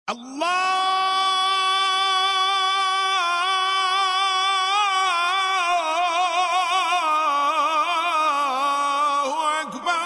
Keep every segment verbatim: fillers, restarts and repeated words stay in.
الله أكبر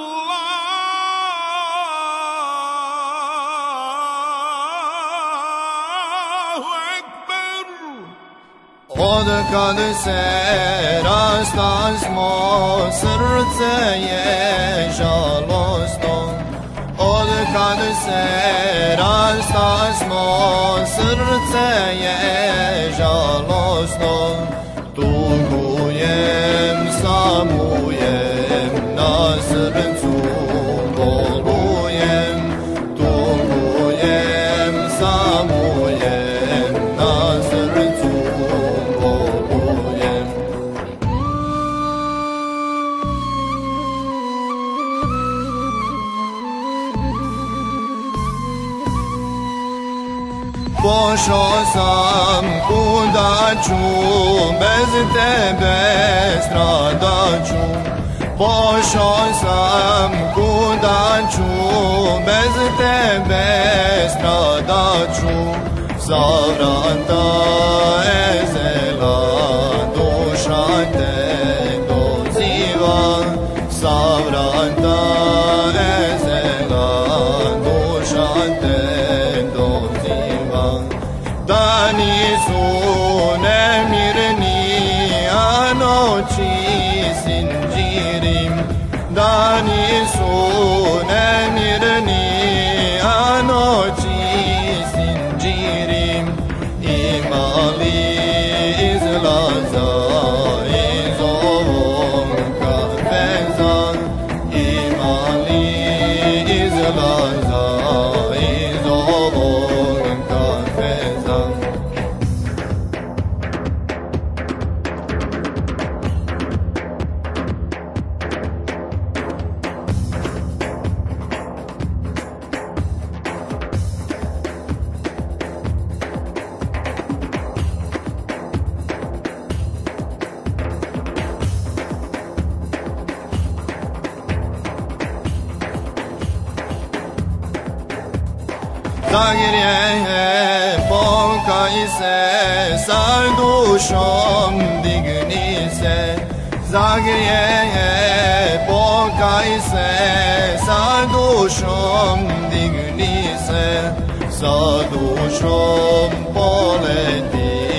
الله أكبر. Od kad se rastasmo, srce je žalostno. Od kad se rastasmo, srce je žalostno. Tugujem, samujem, na srcu bolujem. Tugujem, samujem, na srcu bolujem. Pošao sam kuda ću, bez tebe stradat ću. Pošao sam kuda ću, bez tebe stradat ću. Sa vrata ezela duša te doziva. Sa vrata ezela duša te doziva. Dani su nemirni, a noći sinđirim. Dani su nemirni, a noći sinđirim. Ima li izlaza iz ovog kafeza? Ima li izlaza iz ovog kafeza? Zagrijeje, pokaj se, sa dušom digni se. Zagrijeje, pokaj se, sa dušom digni se. Sa dušom poleti